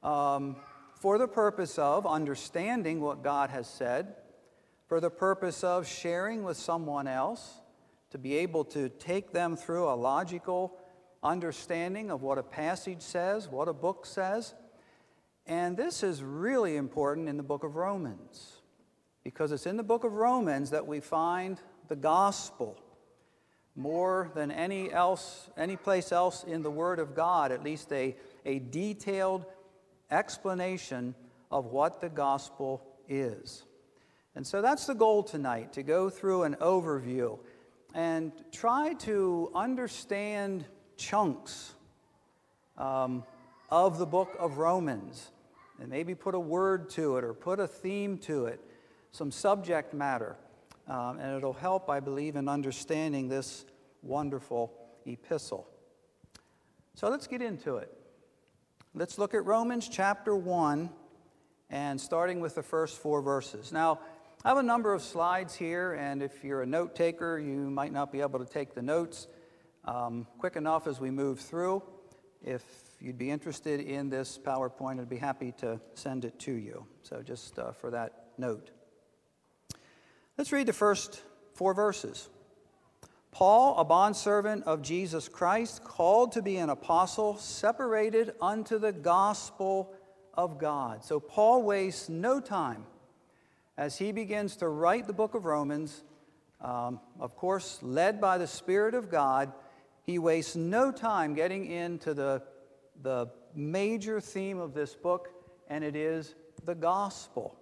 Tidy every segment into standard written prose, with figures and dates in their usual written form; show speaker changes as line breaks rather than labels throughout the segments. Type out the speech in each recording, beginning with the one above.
for the purpose of understanding what God has said, for the purpose of sharing with someone else, to be able to take them through a logical understanding of what a passage says, what a book says. And this is really important in the book of Romans, because it's in the book of Romans that we find the gospel more than any place else in the Word of God, at least a detailed explanation of what the gospel is. And so that's the goal tonight, to go through an overview and try to understand chunks of the book of Romans, and maybe put a word to it or put a theme to it, some subject matter. And it'll help, I believe, in understanding this wonderful epistle. So let's get into it. Let's look at Romans chapter 1, and starting with the first 4 verses. Now, I have a number of slides here, and if you're a note taker, you might not be able to take the notes quick enough as we move through. If you'd be interested in this PowerPoint, I'd be happy to send it to you. So just for that note. Let's read the first 4 verses. Paul, a bondservant of Jesus Christ, called to be an apostle, separated unto the gospel of God. So Paul wastes no time as he begins to write the book of Romans, of course, led by the Spirit of God. He wastes no time getting into the major theme of this book, and it is the gospel.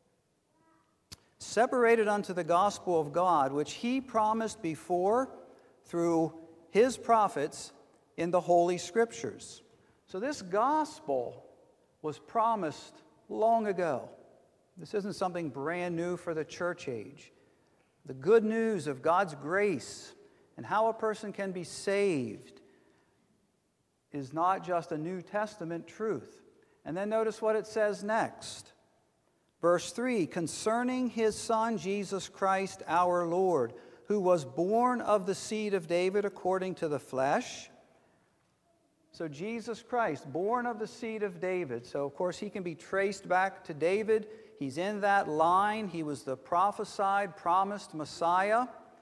Separated unto the gospel of God, which he promised before through his prophets in the Holy Scriptures. So this gospel was promised long ago. This isn't something brand new for the church age. The good news of God's grace and how a person can be saved is not just a New Testament truth. And then notice what it says next. Verse 3, concerning his Son, Jesus Christ our Lord, who was born of the seed of David according to the flesh. So Jesus Christ, born of the seed of David. So, of course, he can be traced back to David. He's in that line. He was the prophesied, promised Messiah.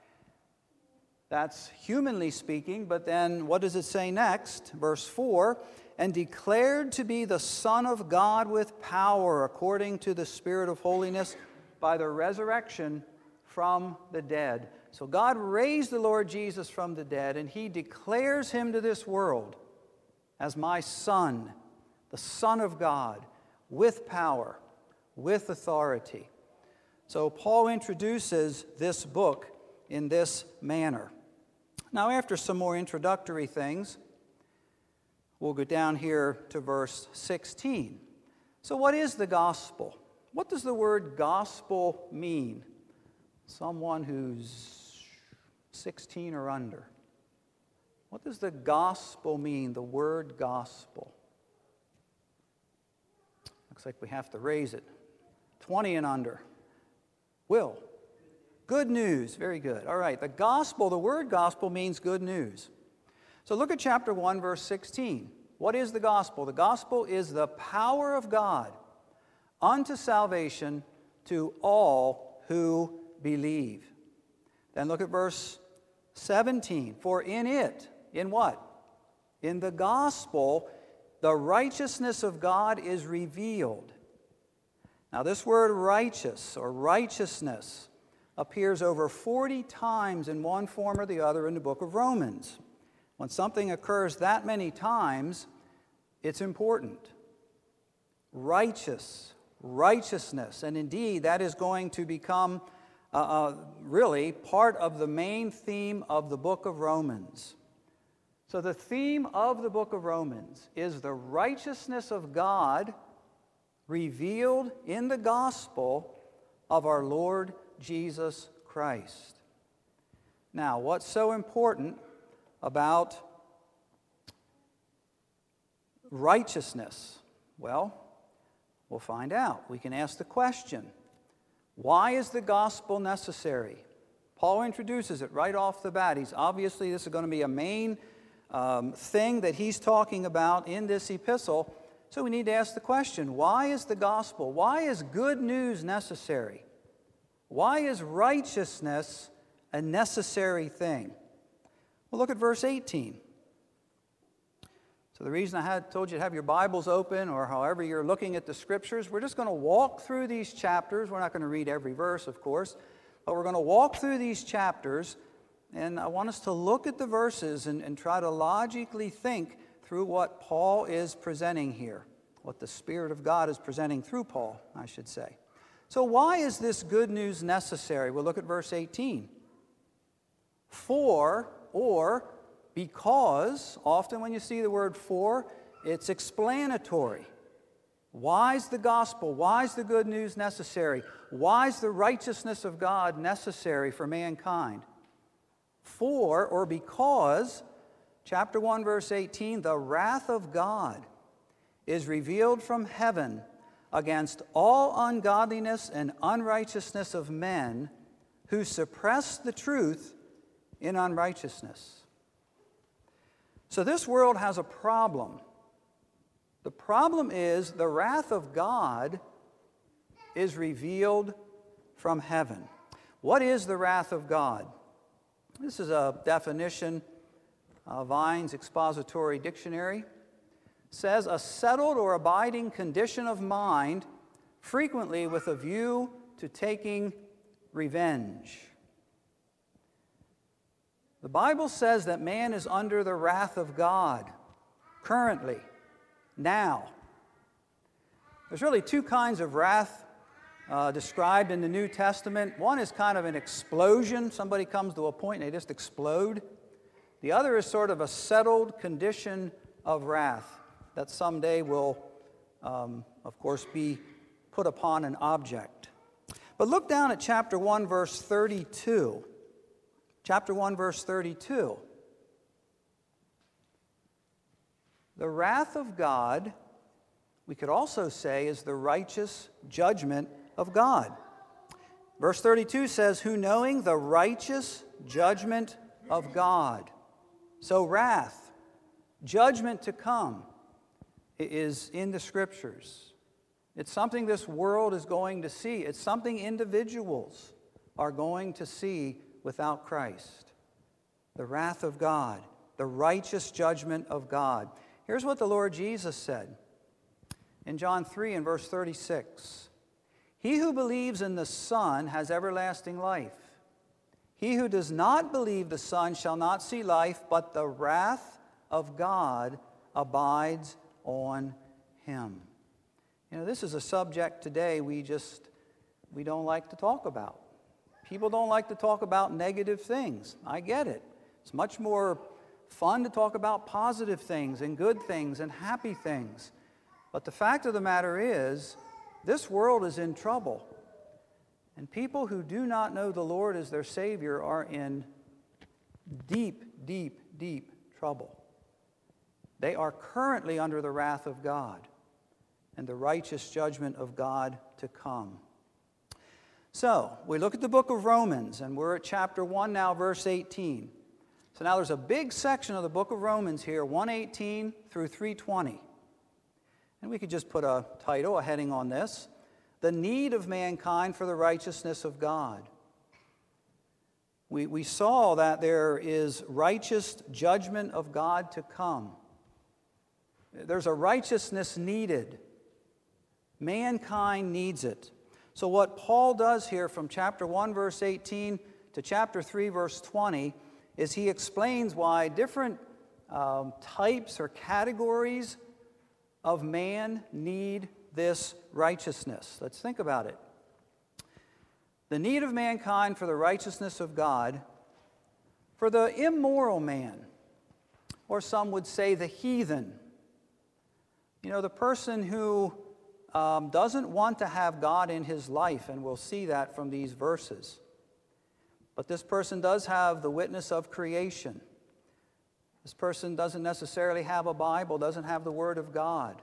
That's humanly speaking, but then what does it say next? Verse 4, and declared to be the Son of God with power, according to the Spirit of holiness, by the resurrection from the dead. So God raised the Lord Jesus from the dead, and he declares him to this world as my Son, the Son of God, with power, with authority. So Paul introduces this book in this manner. Now, after some more introductory things, we'll go down here to verse 16. So what is the gospel? What does the word gospel mean? Someone who's 16 or under. What does the gospel mean, the word gospel? Looks like we have to raise it. 20 and under. Will. Good news. Very good. All right. The gospel, the word gospel means good news. So look at chapter 1, verse 16. What is the gospel? The gospel is the power of God unto salvation to all who believe. Then look at verse 17. For in it, in what? In the gospel, the righteousness of God is revealed. Now, this word righteous or righteousness appears over 40 times in one form or the other in the book of Romans. When something occurs that many times, it's important. Righteousness, and indeed that is going to become really part of the main theme of the book of Romans. So the theme of the book of Romans is the righteousness of God revealed in the gospel of our Lord Jesus Christ. Now, what's so important about righteousness? Well, we'll find out. We can ask the question, why is the gospel necessary? Paul introduces it right off the bat. Obviously, this is going to be a main thing that he's talking about in this epistle. So we need to ask the question, why is the gospel, why is good news necessary? Why is righteousness a necessary thing? Well, look at verse 18. So the reason I had told you to have your Bibles open, or however you're looking at the Scriptures, we're just going to walk through these chapters. We're not going to read every verse, of course, but we're going to walk through these chapters, and I want us to look at the verses and try to logically think through what Paul is presenting here, what the Spirit of God is presenting through Paul, I should say. So why is this good news necessary? We'll look at verse 18. For, or because, often when you see the word for, it's explanatory. Why is the gospel, why is the good news necessary? Why is the righteousness of God necessary for mankind? For, or because, chapter 1, verse 18, the wrath of God is revealed from heaven against all ungodliness and unrighteousness of men who suppress the truth in unrighteousness. So this world has a problem. The problem is the wrath of God is revealed from heaven. What is the wrath of God? This is a definition, Vine's Expository Dictionary. Says a settled or abiding condition of mind, frequently with a view to taking revenge. The Bible says that man is under the wrath of God, currently, now. There's really two kinds of wrath described in the New Testament. One is kind of an explosion. Somebody comes to a point and they just explode. The other is sort of a settled condition of wrath that someday will, of course, be put upon an object. But look down at chapter 1, verse 32. Chapter 1, verse 32. The wrath of God, we could also say, is the righteous judgment of God. Verse 32 says, who knowing the righteous judgment of God. So wrath, judgment to come, is in the Scriptures. It's something this world is going to see. It's something individuals are going to see without Christ. The wrath of God, the righteous judgment of God. Here's what the Lord Jesus said in John 3 and verse 36. He who believes in the Son has everlasting life. He who does not believe the Son shall not see life, but the wrath of God abides on him. You know, this is a subject today we don't like to talk about. People don't like to talk about negative things. I get it. It's much more fun to talk about positive things and good things and happy things. But the fact of the matter is, this world is in trouble. And people who do not know the Lord as their Savior are in deep, deep, deep trouble. They are currently under the wrath of God and the righteous judgment of God to come. So, we look at the book of Romans, and we're at chapter 1 now, verse 18. So now there's a big section of the book of Romans here, 118 through 320. And we could just put a title, a heading on this: the need of mankind for the righteousness of God. We saw that there is righteous judgment of God to come. There's a righteousness needed. Mankind needs it. So what Paul does here from chapter 1, verse 18 to chapter 3, verse 20, is he explains why different types or categories of man need this righteousness. Let's think about it. The need of mankind for the righteousness of God, for the immoral man, or some would say the heathen. You know, the person who doesn't want to have God in his life, and we'll see that from these verses. But this person does have the witness of creation. This person doesn't necessarily have a Bible, doesn't have the Word of God.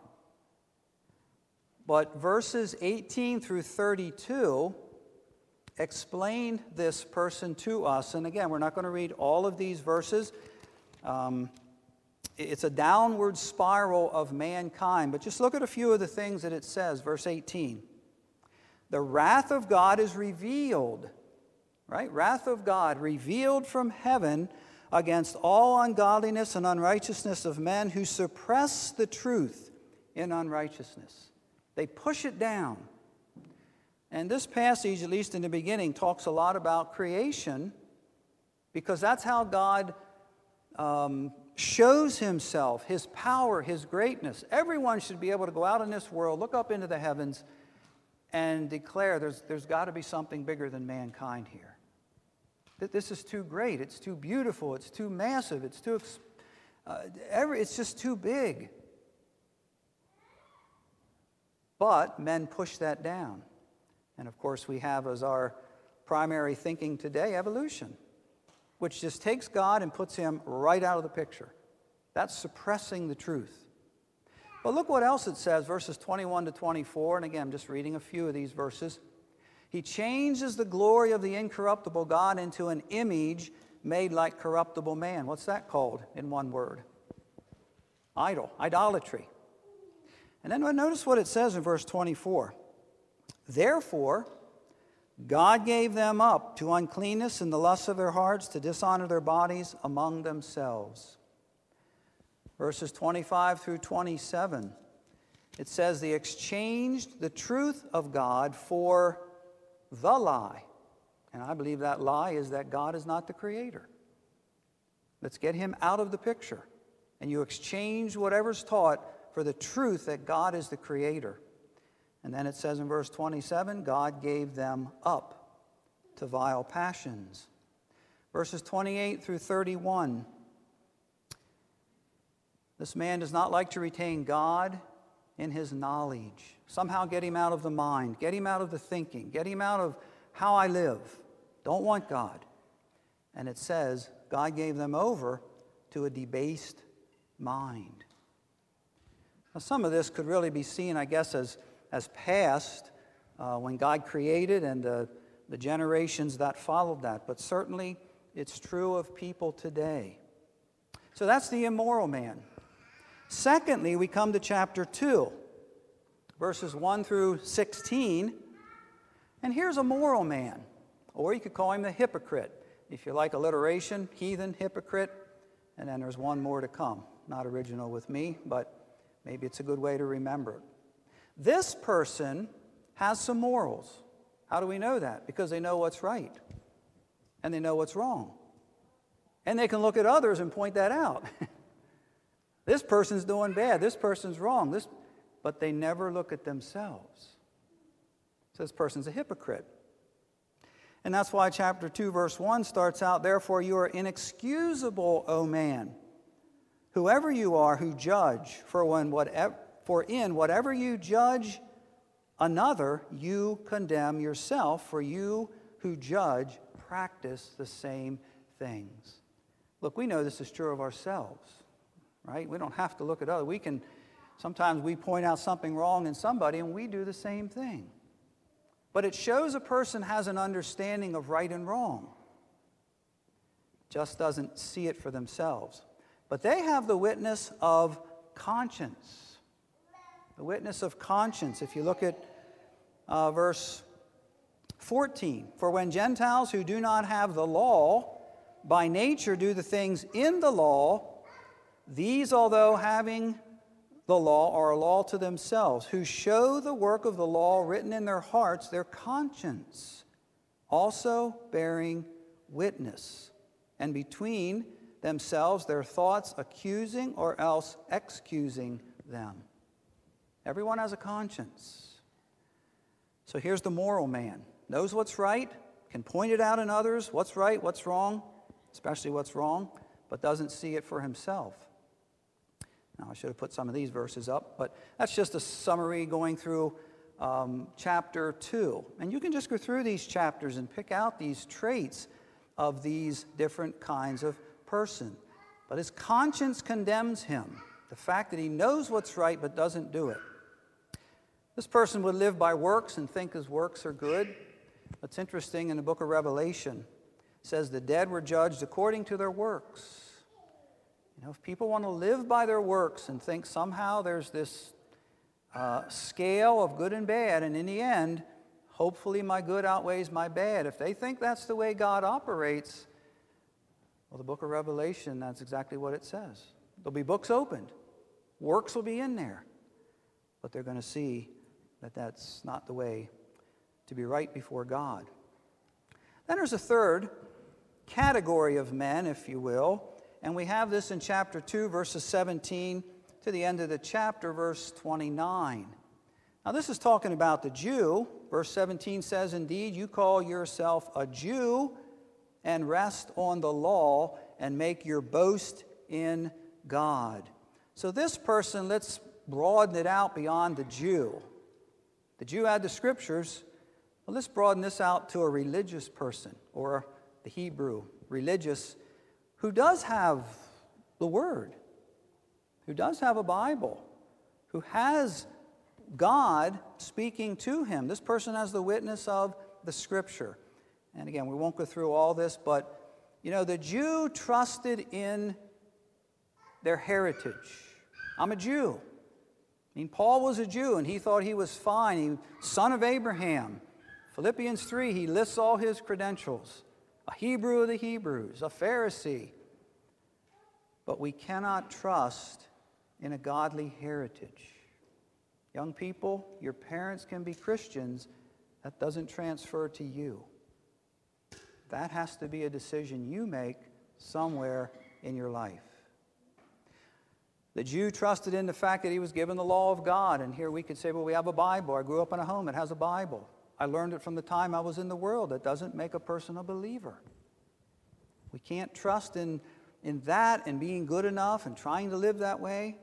But verses 18 through 32 explain this person to us. And again, we're not going to read all of these verses. it's a downward spiral of mankind. But just look at a few of the things that it says. Verse 18. The wrath of God is revealed, right? Wrath of God revealed from heaven against all ungodliness and unrighteousness of men who suppress the truth in unrighteousness. They push it down. And this passage, at least in the beginning, talks a lot about creation, because that's how God shows himself, his power, his greatness. Everyone should be able to go out in this world, look up into the heavens, and declare there's got to be something bigger than mankind here. That this is too great, it's too beautiful, it's too massive, it's just too big. But men push that down. And of course we have as our primary thinking today evolution, which just takes God and puts him right out of the picture. That's suppressing the truth. But look what else it says, verses 21 to 24. And again, I'm just reading a few of these verses. He changes the glory of the incorruptible God into an image made like corruptible man. What's that called in one word? Idolatry. And then notice what it says in verse 24. Therefore, God gave them up to uncleanness in the lusts of their hearts, to dishonor their bodies among themselves. Verses 25 through 27, it says they exchanged the truth of God for the lie. And I believe that lie is that God is not the creator. Let's get him out of the picture. And you exchange whatever's taught for the truth that God is the creator. And then it says in verse 27, God gave them up to vile passions. Verses 28 through 31, this man does not like to retain God in his knowledge. Somehow get him out of the mind, get him out of the thinking, get him out of how I live. Don't want God. And it says, God gave them over to a debased mind. Now, some of this could really be seen, I guess, as past when God created and the generations that followed that. But certainly it's true of people today. So that's the immoral man. Secondly, we come to chapter 2, verses 1 through 16. And here's a moral man, or you could call him the hypocrite. If you like alliteration, heathen, hypocrite. And then there's one more to come. Not original with me, but maybe it's a good way to remember it. This person has some morals. How do we know that? Because they know what's right and they know what's wrong. And they can look at others and point that out. This person's doing bad. This person's wrong. But they never look at themselves. So this person's a hypocrite. And that's why chapter 2, verse 1 starts out, therefore you are inexcusable, O man, whoever you are who judge, for in whatever you judge another, you condemn yourself, for you who judge practice the same things. Look, we know this is true of ourselves, right? We don't have to look at others. Sometimes we point out something wrong in somebody and we do the same thing. But it shows a person has an understanding of right and wrong. Just doesn't see it for themselves. But they have the witness of conscience. The witness of conscience. If you look at verse 14. For when Gentiles who do not have the law by nature do the things in the law, these, although having the law, are a law to themselves, who show the work of the law written in their hearts, their conscience, also bearing witness, and between themselves their thoughts accusing or else excusing them. Everyone has a conscience. So here's the moral man. Knows what's right, can point it out in others, what's right, what's wrong, especially what's wrong, but doesn't see it for himself. Now, I should have put some of these verses up, but that's just a summary going through chapter 2. And you can just go through these chapters and pick out these traits of these different kinds of person. But his conscience condemns him. The fact that he knows what's right but doesn't do it. This person would live by works and think his works are good. What's interesting in the book of Revelation, it says the dead were judged according to their works. If people want to live by their works and think somehow there's this scale of good and bad, and in the end, hopefully my good outweighs my bad, if they think that's the way God operates, well, the book of Revelation, that's exactly what it says. There'll be books opened. Works will be in there. But they're going to see that that's not the way to be right before God. Then there's a third category of men, if you will, and we have this in chapter 2, verses 17 to the end of the chapter, verse 29. Now, this is talking about the Jew. Verse 17 says, "Indeed, you call yourself a Jew and rest on the law and make your boast in God." So this person, let's broaden it out beyond the Jew. The Jew had the scriptures. Well, let's broaden this out to a religious person, or the Hebrew religious, who does have the Word, who does have a Bible, who has God speaking to him. This person has the witness of the Scripture. And again, we won't go through all this, but, the Jew trusted in their heritage. I'm a Jew. Paul was a Jew, and he thought he was fine. He son of Abraham. Philippians 3, he lists all his credentials. A Hebrew of the Hebrews, a Pharisee. But we cannot trust in a godly heritage. Young people, your parents can be Christians. That doesn't transfer to you. That has to be a decision you make somewhere in your life. The Jew trusted in the fact that he was given the law of God. And here we could say, well, we have a Bible. I grew up in a home that has a Bible. I learned it from the time I was in the world. That doesn't make a person a believer. We can't trust in that and being good enough and trying to live that way.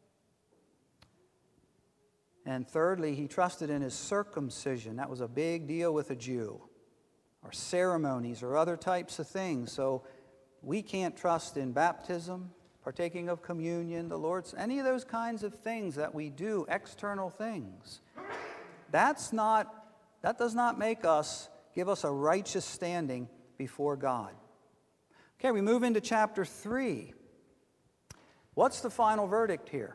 And thirdly, he trusted in his circumcision. That was a big deal with a Jew. Or ceremonies or other types of things. So we can't trust in baptism, partaking of communion, the Lord's, any of those kinds of things that we do, external things. That does not give us a righteous standing before God. Okay, we move into chapter 3. What's the final verdict here?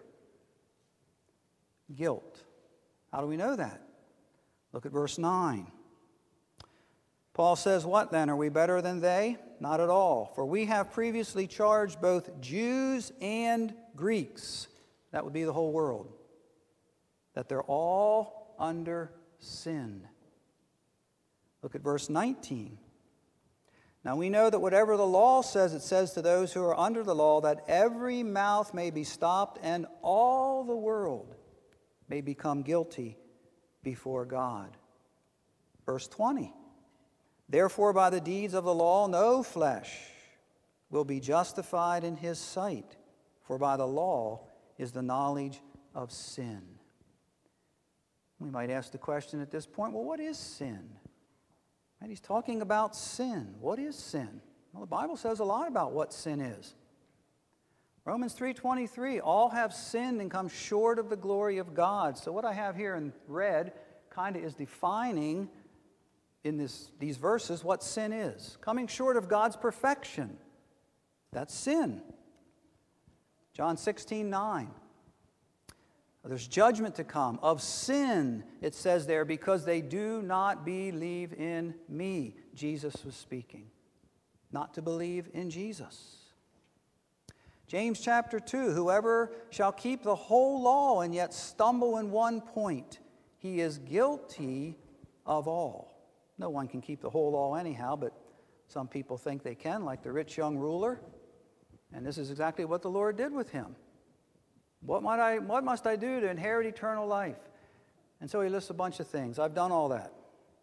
Guilt. How do we know that? Look at verse 9. Paul says, "What then? Are we better than they? Not at all. For we have previously charged both Jews and Greeks," that would be the whole world, "that they're all under sin." Look at verse 19. "Now we know that whatever the law says, it says to those who are under the law, that every mouth may be stopped and all the world may become guilty before God." Verse 20. "Therefore by the deeds of the law no flesh will be justified in his sight, for by the law is the knowledge of sin." We might ask the question at this point, well, what is sin? And he's talking about sin. What is sin? Well, the Bible says a lot about what sin is. Romans 3:23, "All have sinned and come short of the glory of God." So what I have here in red kind of is defining in these verses what sin is. Coming short of God's perfection. That's sin. John 16:9. There's judgment to come of sin, it says there, because they do not believe in me. Jesus was speaking. Not to believe in Jesus. James chapter 2, "Whoever shall keep the whole law and yet stumble in one point, he is guilty of all." No one can keep the whole law anyhow, but some people think they can, like the rich young ruler. And this is exactly what the Lord did with him. What must I do to inherit eternal life? And so he lists a bunch of things. I've done all that.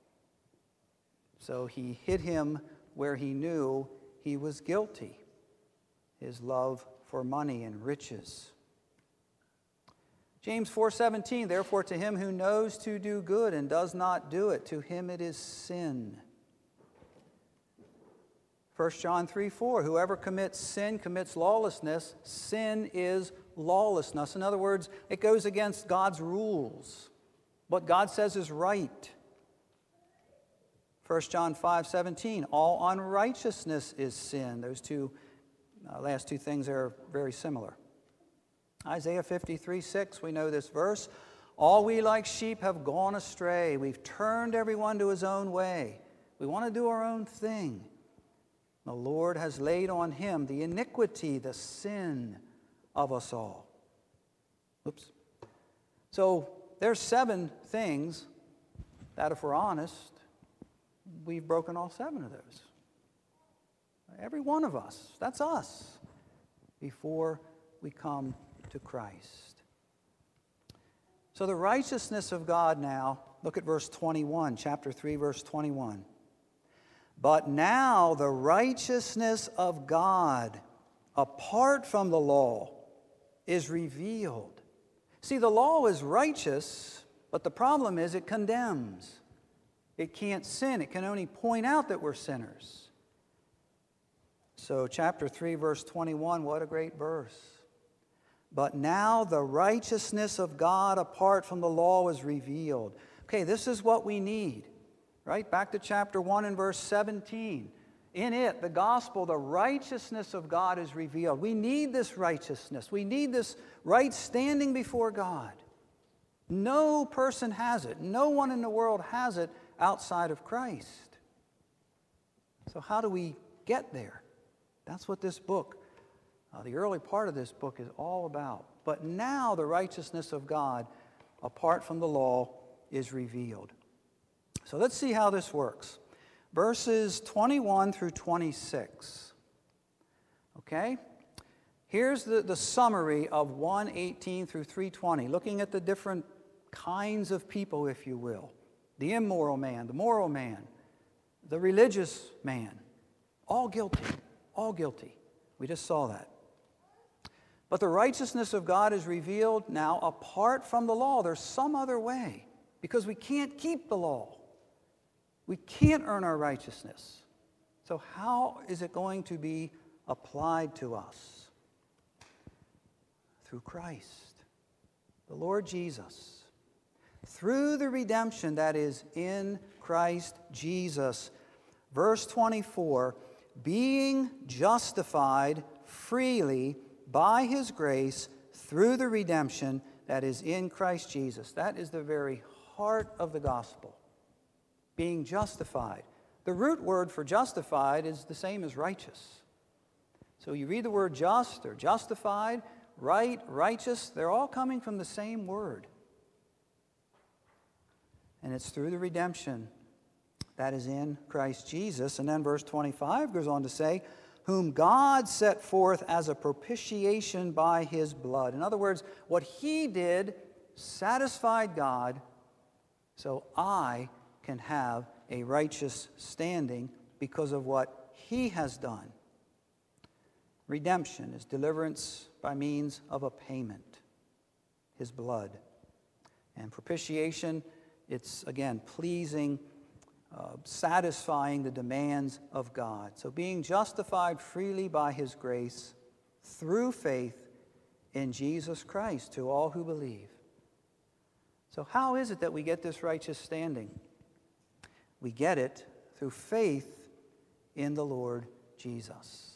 So he hit him where he knew he was guilty. His love for money and riches. James 4:17, "Therefore to him who knows to do good and does not do it, to him it is sin." 1 John 3:4, "Whoever commits sin commits lawlessness. Sin is lawlessness." In other words, it goes against God's rules. What God says is right. 1 John 5:17, "All unrighteousness is sin." Those two Last two things are very similar. Isaiah 53:6, we know this verse. All we like sheep have gone astray. We've turned everyone to his own way. We want to do our own thing. The Lord has laid on him the iniquity, the sin of us all. Oops. So there's 7 things that, if we're honest, we've broken all 7 of those. Every one of us, that's us, before we come to Christ. So the righteousness of God now, look at verse 21, chapter 3, verse 21. But now the righteousness of God, apart from the law, is revealed. See, the law is righteous, but the problem is it condemns. It can't sin. It can only point out that we're sinners. So chapter 3, verse 21, what a great verse. But now the righteousness of God apart from the law is revealed. Okay, this is what we need. Right? Back to chapter 1 and verse 17. In it, the gospel, the righteousness of God is revealed. We need this righteousness. We need this right standing before God. No person has it. No one in the world has it outside of Christ. So how do we get there? That's what this book, the early part of this book, is all about. But now the righteousness of God, apart from the law, is revealed. So let's see how this works. Verses 21 through 26. Okay? Here's the summary of 1:18 through 3:20, looking at the different kinds of people, if you will. The immoral man, the moral man, the religious man. All guilty. All guilty. We just saw that. But the righteousness of God is revealed now apart from the law. There's some other way, because we can't keep the law. We can't earn our righteousness. So how is it going to be applied to us? Through Christ, the Lord Jesus. Through the redemption that is in Christ Jesus. Verse 24, being justified freely by his grace through the redemption that is in Christ Jesus. That is the very heart of the gospel. Being justified. The root word for justified is the same as righteous. So you read the word just or justified, right, righteous, they're all coming from the same word. And it's through the redemption that is in Christ Jesus. And then verse 25 goes on to say, whom God set forth as a propitiation by his blood. In other words, what he did satisfied God, so I can have a righteous standing because of what he has done. Redemption is deliverance by means of a payment, his blood. And propitiation, it's again pleasing, satisfying the demands of God. So being justified freely by his grace through faith in Jesus Christ to all who believe. So how is it that we get this righteous standing? We get it through faith in the Lord Jesus.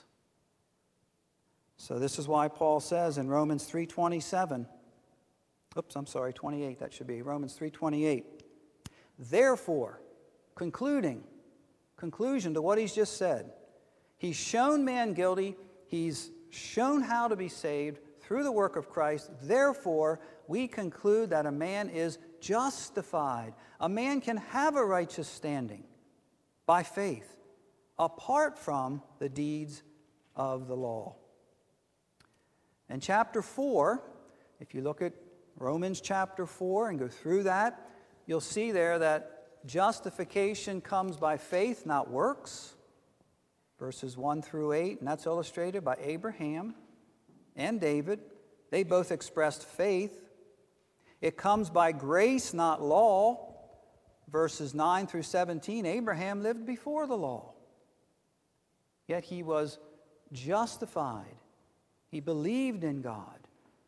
So this is why Paul says in Romans 3:27, 28, that should be Romans 3:28. Therefore, conclusion to what he's just said, he's shown man guilty, he's shown how to be saved through the work of Christ. Therefore, we conclude that a man is justified. A man can have a righteous standing by faith, apart from the deeds of the law. And chapter 4, if you look at Romans chapter 4 and go through that, you'll see there that justification comes by faith, not works. Verses 1 through 8, and that's illustrated by Abraham and David. They both expressed faith. It comes by grace, not law. Verses 9 through 17, Abraham lived before the law. Yet he was justified. He believed in God.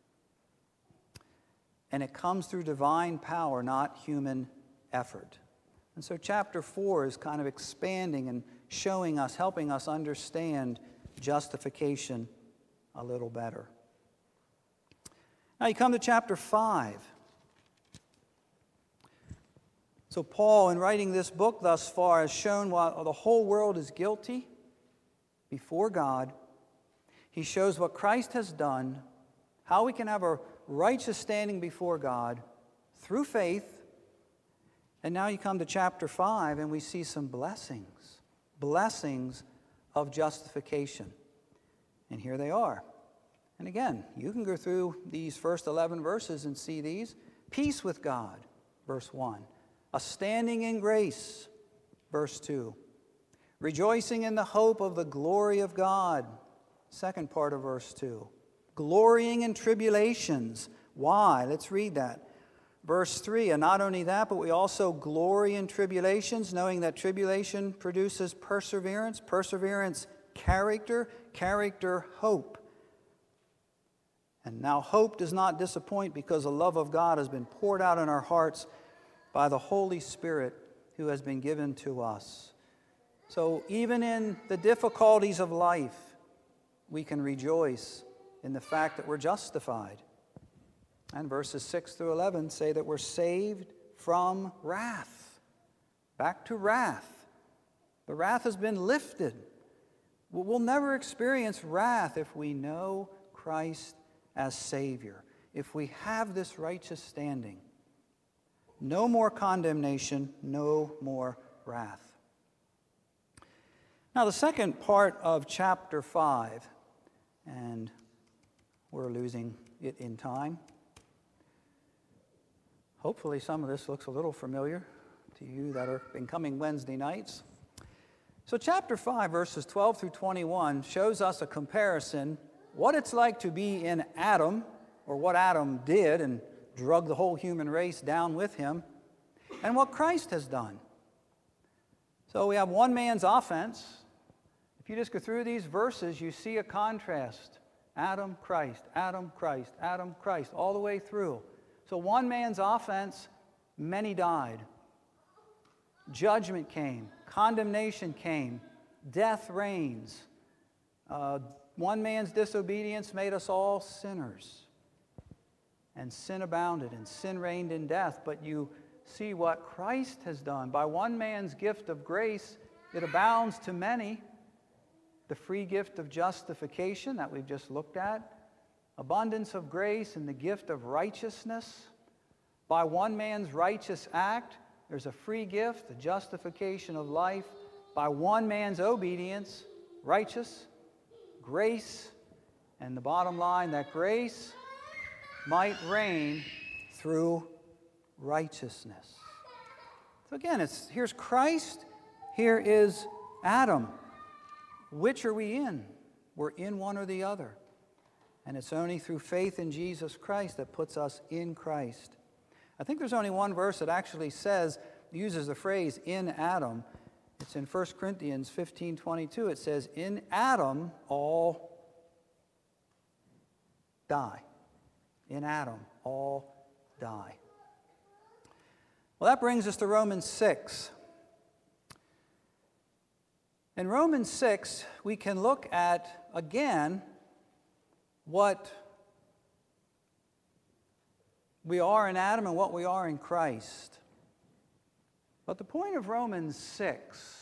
And it comes through divine power, not human effort. And so chapter 4 is kind of expanding and showing us, helping us understand justification a little better. Now you come to chapter 5. So Paul, in writing this book thus far, has shown why the whole world is guilty before God. He shows what Christ has done, how we can have a righteous standing before God through faith. And now you come to chapter 5 and we see some blessings of justification. And here they are. And again, you can go through these first 11 verses and see these. Peace with God, verse 1. A standing in grace, verse 2. Rejoicing in the hope of the glory of God, second part of verse 2. Glorying in tribulations. Why? Let's read that. Verse 3, and not only that, but we also glory in tribulations, knowing that tribulation produces perseverance, perseverance, character, character, hope. And now hope does not disappoint because the love of God has been poured out in our hearts by the Holy Spirit who has been given to us. So even in the difficulties of life, we can rejoice in the fact that we're justified. And verses 6 through 11 say that we're saved from wrath. Back to wrath. The wrath has been lifted. We'll never experience wrath if we know Christ as Savior, if we have this righteous standing. No more condemnation, no more wrath. Now, the second part of chapter 5, and we're losing it in time. Hopefully some of this looks a little familiar to you that are been coming Wednesday nights. So chapter 5, verses 12 through 21 shows us a comparison, what it's like to be in Adam, or what Adam did and drug the whole human race down with him, and what Christ has done. So we have one man's offense. If you just go through these verses, you see a contrast. Adam, Christ, Adam, Christ, Adam, Christ, all the way through. So one man's offense, many died. Judgment came. Condemnation came. Death reigns. One man's disobedience made us all sinners. And sin abounded, and sin reigned in death. But you see what Christ has done. By one man's gift of grace, it abounds to many. The free gift of justification that we've just looked at. Abundance of grace and the gift of righteousness. By one man's righteous act, there's a free gift, the justification of life. By one man's obedience, righteous, grace, and the bottom line, that grace might reign through righteousness. So again, here's Christ, here is Adam. Which are we in? We're in one or the other. And it's only through faith in Jesus Christ that puts us in Christ. I think there's only one verse that actually uses the phrase in Adam. It's in 1 Corinthians 15:22. It says, in Adam all die. In Adam all die. Well, that brings us to Romans 6. In Romans 6, we can look at, again, what we are in Adam and what we are in Christ. But the point of Romans 6,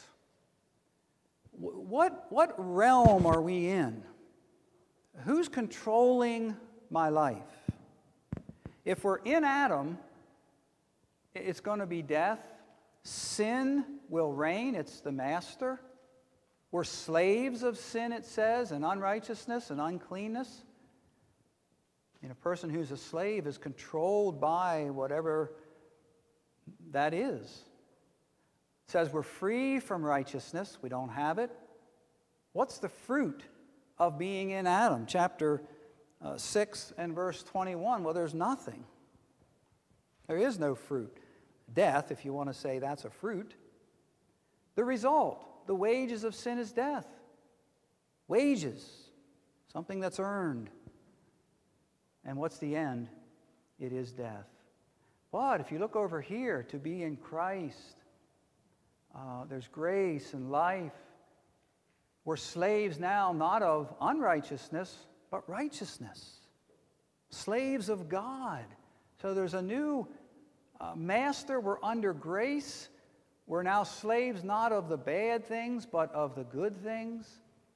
what realm are we in? Who's controlling my life? If we're in Adam, it's going to be death. Sin will reign. It's the master. We're slaves of sin, it says, and unrighteousness and uncleanness. And a person who's a slave is controlled by whatever that is. It says we're free from righteousness. We don't have it. What's the fruit of being in Adam? Chapter 6 and verse 21. Well, there's nothing. There is no fruit. Death, if you want to say that's a fruit. The result, the wages of sin is death. Wages, something that's earned. And what's the end? It is death. But if you look over here, to be in Christ, there's grace and life. We're slaves now not of unrighteousness, but righteousness. Slaves of God. So there's a new master. We're under grace. We're now slaves not of the bad things, but of the good things.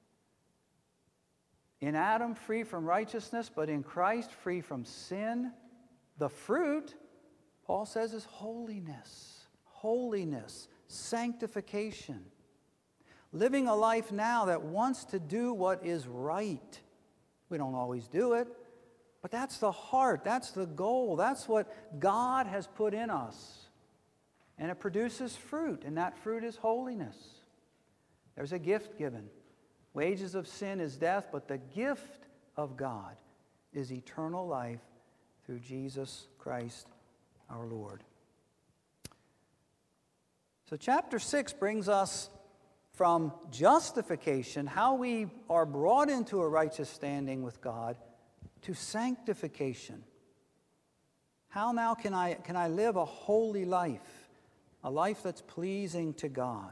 In Adam, free from righteousness, but in Christ, free from sin. The fruit, Paul says, is holiness. Holiness, sanctification. Living a life now that wants to do what is right. We don't always do it, but that's the heart, that's the goal, that's what God has put in us. And it produces fruit, and that fruit is holiness. There's a gift given. Wages of sin is death, but the gift of God is eternal life through Jesus Christ our Lord. So chapter 6 brings us from justification, how we are brought into a righteous standing with God, to sanctification. How now can I live a holy life, a life that's pleasing to God?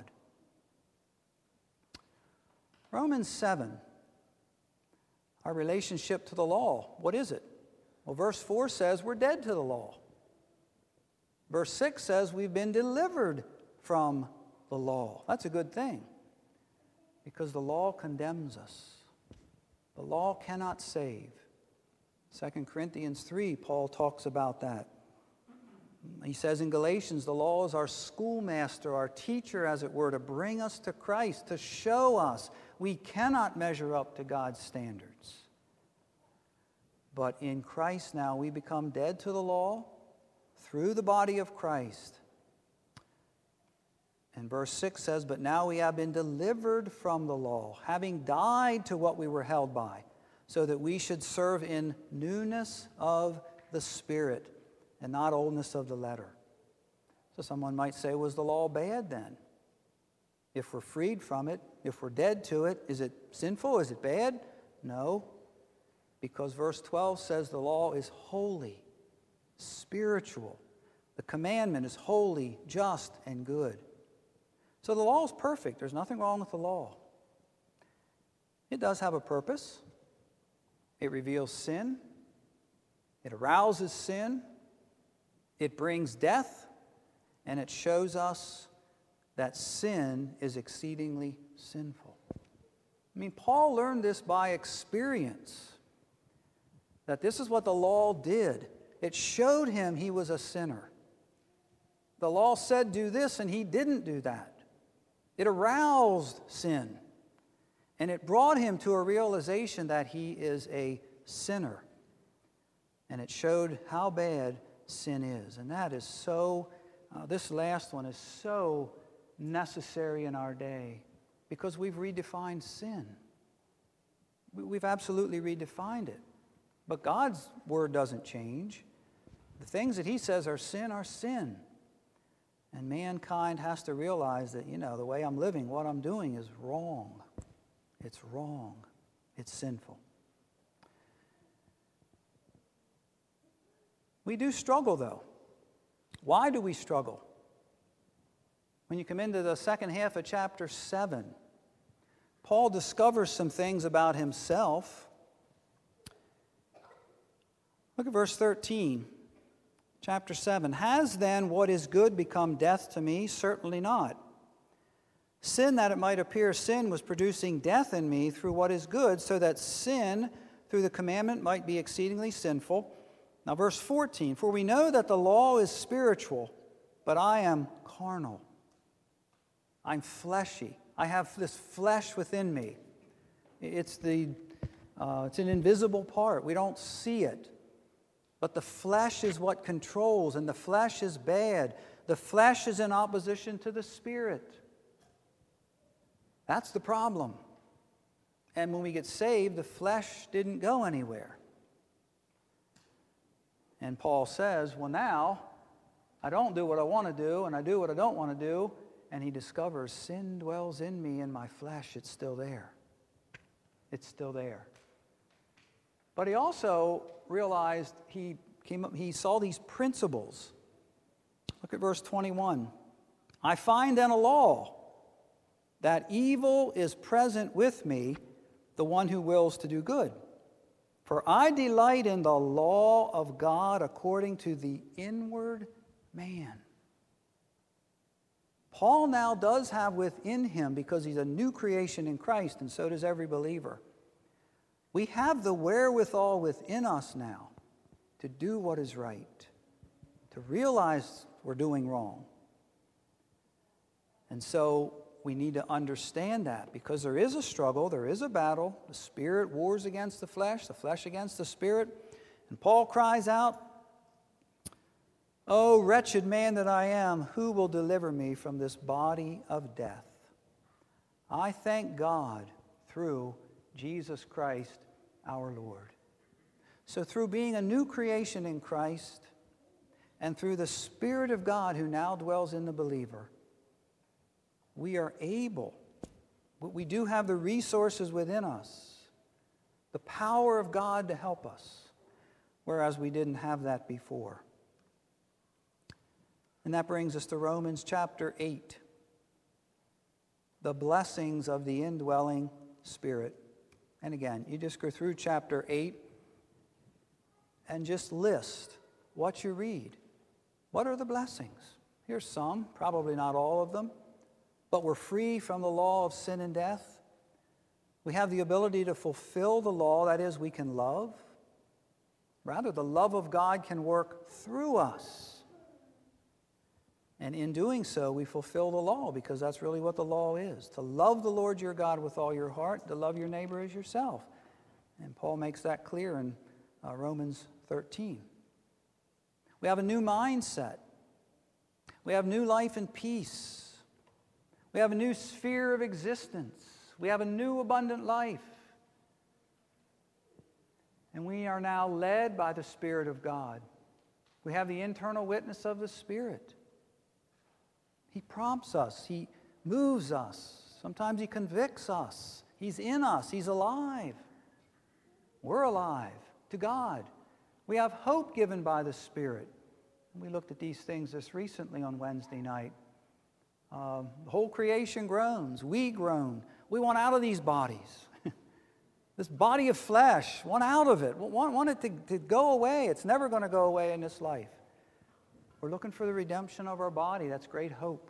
Romans 7, our relationship to the law, what is it? Well, verse 4 says we're dead to the law. Verse 6 says we've been delivered from the law. That's a good thing, because the law condemns us. The law cannot save. 2 Corinthians 3, Paul talks about that. He says in Galatians, the law is our schoolmaster, our teacher, as it were, to bring us to Christ, to show us we cannot measure up to God's standards. But in Christ now we become dead to the law through the body of Christ. And verse 6 says, but now we have been delivered from the law, having died to what we were held by, so that we should serve in newness of the Spirit and not oldness of the letter. So someone might say, was the law bad then? If we're freed from it, if we're dead to it, is it sinful? Is it bad? No, because verse 12 says the law is holy, spiritual. The commandment is holy, just, and good. So the law is perfect. There's nothing wrong with the law. It does have a purpose. It reveals sin. It arouses sin. It brings death. And it shows us that sin is exceedingly sinful. I mean, Paul learned this by experience, that this is what the law did. It showed him he was a sinner. The law said do this, and he didn't do that. It aroused sin, and it brought him to a realization that he is a sinner. And it showed how bad sin is. And that is so, this last one is so necessary in our day, because we've redefined sin. We've absolutely redefined it. But God's word doesn't change. The things that he says are sin are sin. And mankind has to realize that, the way I'm living, what I'm doing is wrong. It's wrong. It's sinful. We do struggle, though. Why do we struggle? When you come into the second half of chapter 7, Paul discovers some things about himself. Look at verse 13. Chapter 7, has then what is good become death to me? Certainly not. Sin, that it might appear sin, was producing death in me through what is good, so that sin through the commandment might be exceedingly sinful. Now verse 14, for we know that the law is spiritual, but I am carnal. I'm fleshy. I have this flesh within me. It's an invisible part. We don't see it. But the flesh is what controls, and the flesh is bad. The flesh is in opposition to the Spirit. That's the problem. And when we get saved, the flesh didn't go anywhere. And Paul says, well, now, I don't do what I want to do, and I do what I don't want to do. And he discovers sin dwells in me, in my flesh. It's still there. It's still there. But he also realized he saw these principles. Look at verse 21. I find then a law that evil is present with me, the one who wills to do good. For I delight in the law of God according to the inward man. Paul now does have within him, because he's a new creation in Christ, and so does every believer, we have the wherewithal within us now to do what is right, to realize we're doing wrong. And so we need to understand that, because there is a struggle, there is a battle. The spirit wars against the flesh against the spirit. And Paul cries out, "O wretched man that I am, who will deliver me from this body of death? I thank God through Jesus Christ our Lord." So through being a new creation in Christ, and through the Spirit of God who now dwells in the believer, we are able, but we do have the resources within us, the power of God to help us, whereas we didn't have that before. And that brings us to Romans chapter 8, the blessings of the indwelling Spirit. And again, you just go through chapter 8 and just list what you read. What are the blessings? Here's some, probably not all of them. But we're free from the law of sin and death. We have the ability to fulfill the law, that is, we can love. Rather, the love of God can work through us. And in doing so, we fulfill the law, because that's really what the law is. To love the Lord your God with all your heart, to love your neighbor as yourself. And Paul makes that clear in Romans 13. We have a new mindset. We have new life and peace. We have a new sphere of existence. We have a new abundant life. And we are now led by the Spirit of God. We have the internal witness of the Spirit. He prompts us. He moves us. Sometimes He convicts us. He's in us. He's alive. We're alive to God. We have hope given by the Spirit. And we looked at these things just recently on Wednesday night. The whole creation groans. We groan. We want out of these bodies. This body of flesh, want out of it. Want it to go away. It's never going to go away in this life. We're looking for the redemption of our body. That's great hope.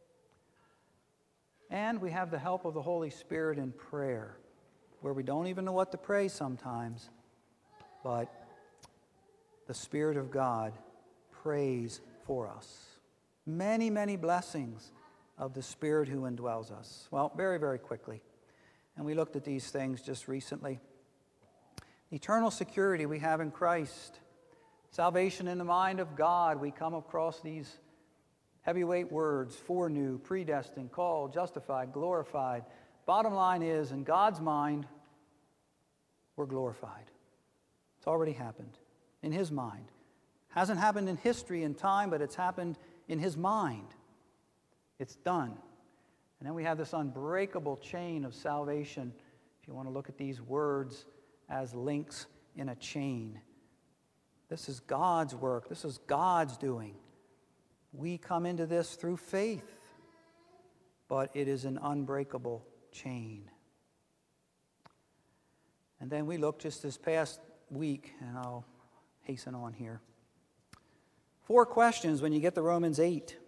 And we have the help of the Holy Spirit in prayer, where we don't even know what to pray sometimes, but the Spirit of God prays for us. Many, many blessings of the Spirit who indwells us. Well, very, very quickly. And we looked at these things just recently. Eternal security we have in Christ. Salvation in the mind of God. We come across these heavyweight words: foreknew, predestined, called, justified, glorified. Bottom line is, in God's mind, we're glorified. It's already happened in His mind. Hasn't happened in history and time, but it's happened in His mind. It's done. And then we have this unbreakable chain of salvation, if you want to look at these words as links in a chain. This is God's work. This is God's doing. We come into this through faith, but it is an unbreakable chain. And then we looked just this past week, and I'll hasten on here. 4 questions when you get to Romans 8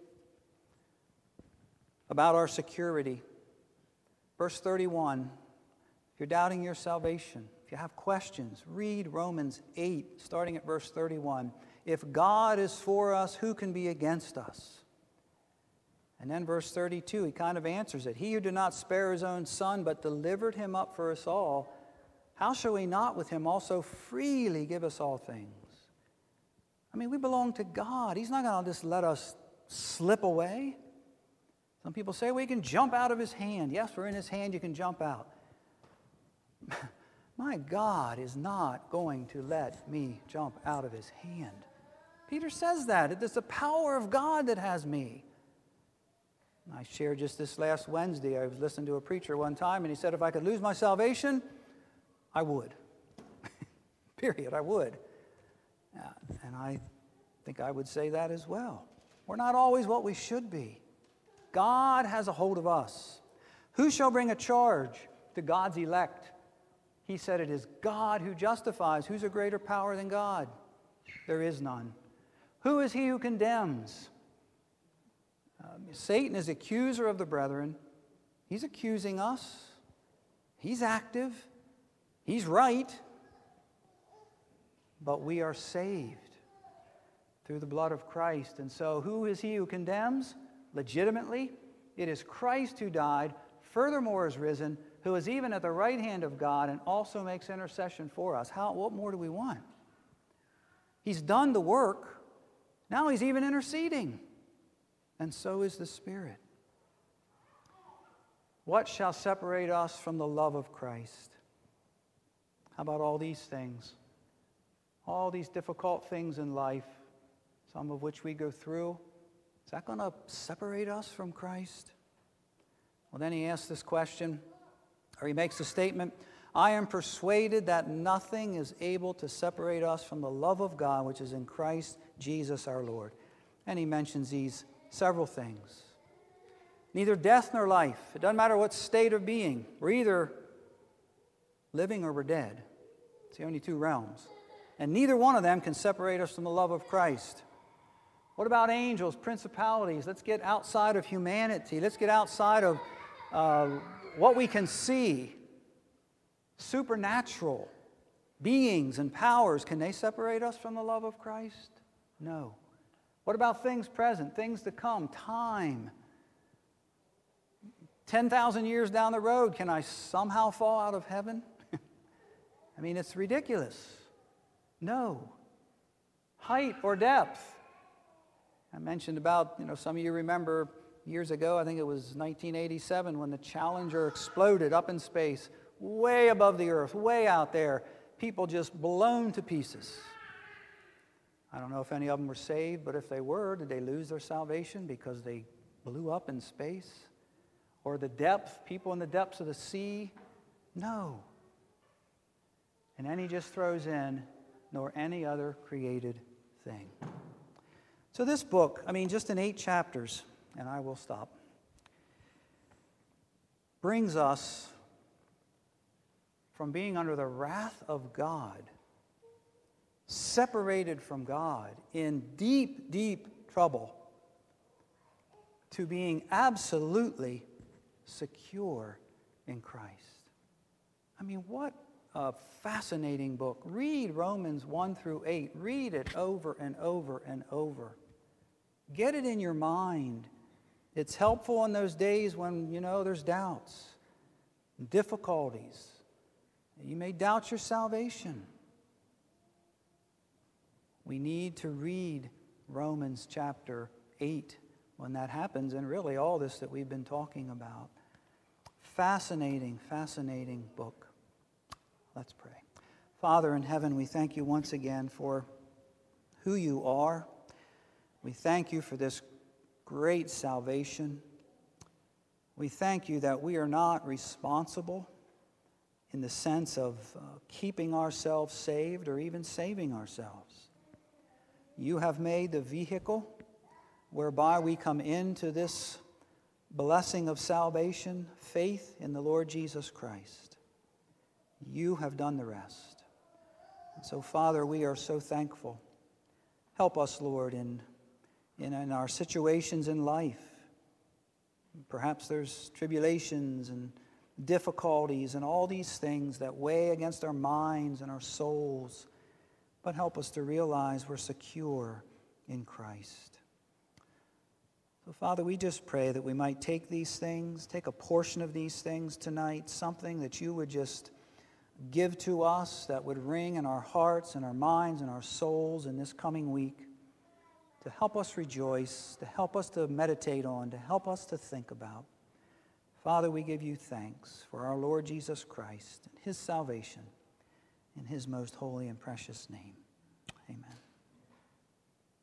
about our security. Verse 31, if you're doubting your salvation, if you have questions, read Romans 8, starting at verse 31. If God is for us, who can be against us? And then verse 32, he kind of answers it. He who did not spare his own son, but delivered him up for us all, how shall he not with him also freely give us all things? I mean, we belong to God. He's not going to just let us slip away. Some people say, well, you can jump out of His hand. Yes, we're in His hand, you can jump out. My God is not going to let me jump out of His hand. Peter says that. It is the power of God that has me. I shared just this last Wednesday. I was listening to a preacher one time, and he said, if I could lose my salvation, I would. Period, I would. And I think I would say that as well. We're not always what we should be. God has a hold of us. Who shall bring a charge to God's elect? He said, it is God who justifies. Who's a greater power than God? There is none. Who is he who condemns? Satan is accuser of the brethren. He's accusing us. He's active. He's right. But we are saved through the blood of Christ. And so who is he who condemns? Legitimately, it is Christ who died, furthermore is risen, who is even at the right hand of God and also makes intercession for us. What more do we want? He's done the work. Now he's even interceding. And so is the Spirit. What shall separate us from the love of Christ? How about all these things? All these difficult things in life, some of which we go through. Is that going to separate us from Christ? Well, then he asks this question, or he makes the statement, I am persuaded that nothing is able to separate us from the love of God, which is in Christ Jesus our Lord. And he mentions these several things. Neither death nor life. It doesn't matter what state of being. We're either living or we're dead. It's the only two realms. And neither one of them can separate us from the love of Christ. What about angels, principalities? Let's get outside of humanity. Let's get outside of what we can see. Supernatural beings and powers, can they separate us from the love of Christ? No. What about things present, things to come, time? 10,000 years down the road, can I somehow fall out of heaven? I mean, it's ridiculous. No. Height or depth. I mentioned about, some of you remember years ago, I think it was 1987, when the Challenger exploded up in space, way above the earth, way out there. People just blown to pieces. I don't know if any of them were saved, but if they were, did they lose their salvation because they blew up in space? Or the depth, people in the depths of the sea? No. And then he just throws in, nor any other created thing. So this book, just in 8 chapters, and I will stop, brings us from being under the wrath of God, separated from God, in deep, deep trouble, to being absolutely secure in Christ. What a fascinating book. Read Romans 1 through 8. Read it over and over and over. Get it in your mind. It's helpful in those days when, there's doubts, difficulties. You may doubt your salvation. We need to read Romans chapter 8 when that happens, and really all this that we've been talking about. Fascinating, fascinating book. Let's pray. Father in heaven, we thank you once again for who you are. We thank you for this great salvation. We thank you that we are not responsible in the sense of keeping ourselves saved or even saving ourselves. You have made the vehicle whereby we come into this blessing of salvation, faith in the Lord Jesus Christ. You have done the rest. And so, Father, we are so thankful. Help us, Lord, in our situations in life. Perhaps there's tribulations and difficulties and all these things that weigh against our minds and our souls. But help us to realize we're secure in Christ. So, Father, we just pray that we might take these things, take a portion of these things tonight, something that you would just give to us that would ring in our hearts and our minds and our souls in this coming week, to help us rejoice, to help us to meditate on, to help us to think about. Father, we give you thanks for our Lord Jesus Christ and his salvation in his most holy and precious name. Amen.